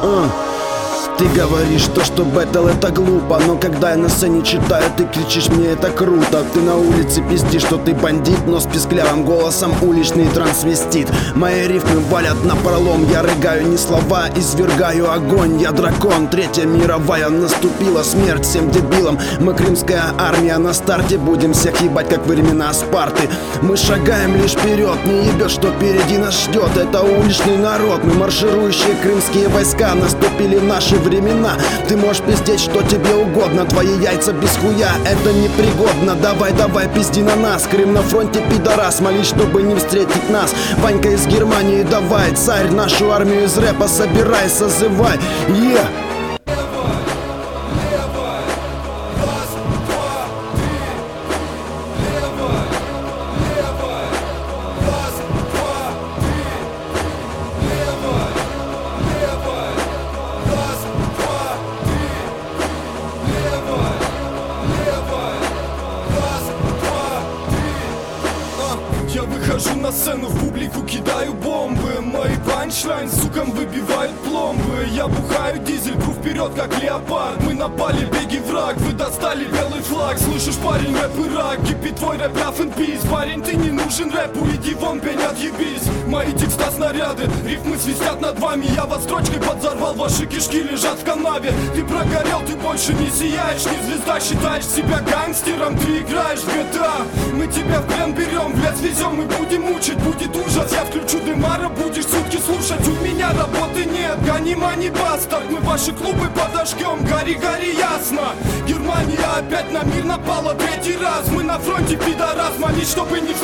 Ты говоришь то, что бэтл это глупо, но когда я на сцене читаю, ты кричишь: мне это круто. Ты на улице пиздишь, что ты бандит, но с писклявым голосом уличный трансвестит. Мои рифмы валят напролом, я рыгаю не слова, извергаю огонь. Я дракон, Третья мировая наступила, смерть всем дебилам. Мы крымская армия на старте, будем всех ебать, как времена Спарты. Мы шагаем лишь вперед, не ебет, что впереди нас ждет. Это уличный народ, мы марширующие крымские войска. Наступили в наши времена. Ты можешь пиздеть, что тебе угодно, твои яйца без хуя, это непригодно. Давай, давай, пизди на нас, Крым на фронте, пидорас, молись, чтобы не встретить нас. Ванька из Германии, давай, царь, нашу армию из рэпа собирай, созывай, Я выхожу на сцену, в публику кидаю бомбы. Мои панчлайн сукам выбивают пломбы. Я бухаю дизель, пру вперед как леопард. Мы напали, беги враг, вы достали белый флаг. Слышишь, парень, рэп и рак, кипит твой рэп, love and peace. Парень, ты не нужен рэпу, иди вон, пень, отъебись. Мои текста снаряды, рифмы свистят над вами. Я вас строчкой подзорвал, ваши кишки лежат в канаве. Ты прогорел, ты больше не сияешь, не звезда. Считаешь себя гангстером, ты играешь в GTA. Мы тебя в плен берем, в лес везем, мы будем мучить, будет ужас. Я включу дымара, будешь сутки слушать. У меня работы нет, гони мани бастард. Мы ваши клубы подожгем, гори, гори, ясно. Германия опять на мир напала третий раз. Мы на фронте, пидорас, молись, чтобы не